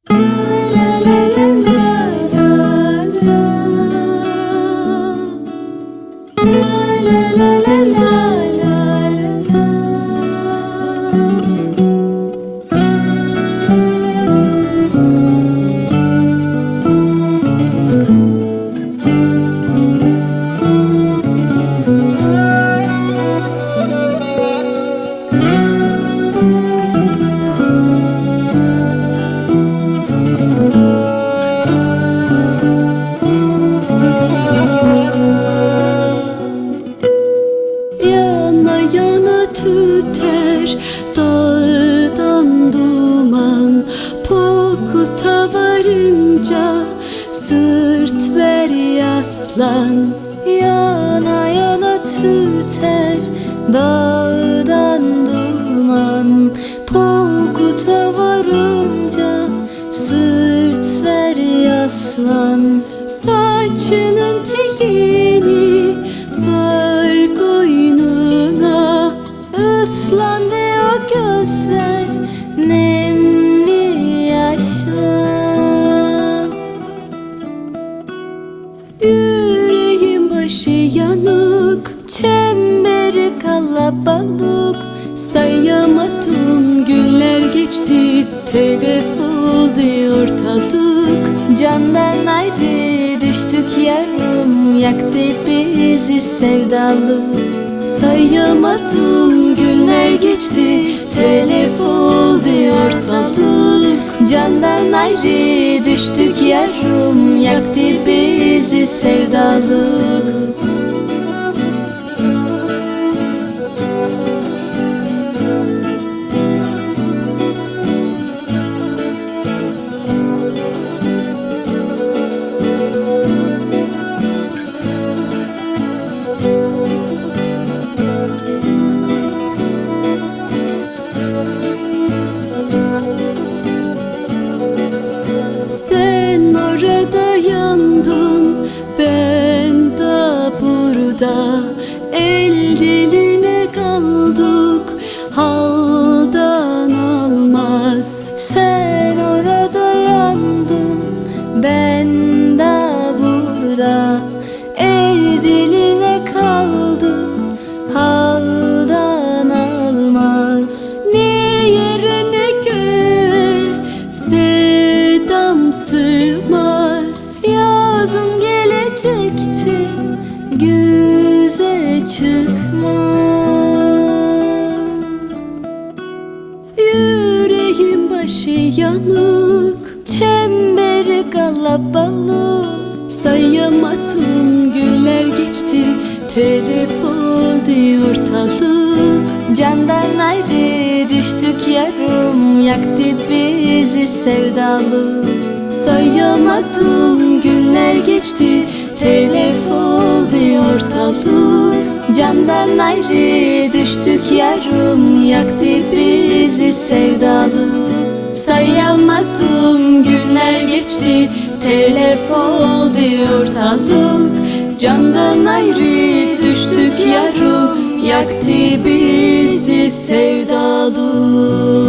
Tüter dağdan duman, Pokut'a varınca sırt ver yaslan. Yana yana tüter dağdan duman, Pokut'a varınca sırt ver yaslan. Saçının telini sar koynuna, Islandı o gözler nemli yaşla. Yüreğim başı yanık, Çemberi kalabalık, sayamadım günler geçti, telef oldu ortalık. Candan ayrı düştük yarım, yaktı bizi sevdalık. Sayamadım günler geçti, telef oldu ortalık. Candan ayrı düştük yarım, yaktı bizi sevdalık. Sen orada yandın, ben de burada. El diline kaldık, haldan almaz. Sen orada yandın, ben de burada. El diline kaldım, haldan almaz. Ne yere ne göğe sevdam sığmaz. Yazın gelecekti, güze çıkma. Yüreğim başı yanık, Çemberi kalabalık, sayamadım günler geçti, telef oldu ortalık. Candan ayrı düştük yarım, yaktı bizi sevdalık. Sayamadım günler geçti, telef oldu ortalık. Candan ayrı düştük yarım, yaktı bizi sevdalık. Sayamadım günler geçti, telef oldu ortalık. Candan ayrı düştük yarım, yaktı bizi sevdalık.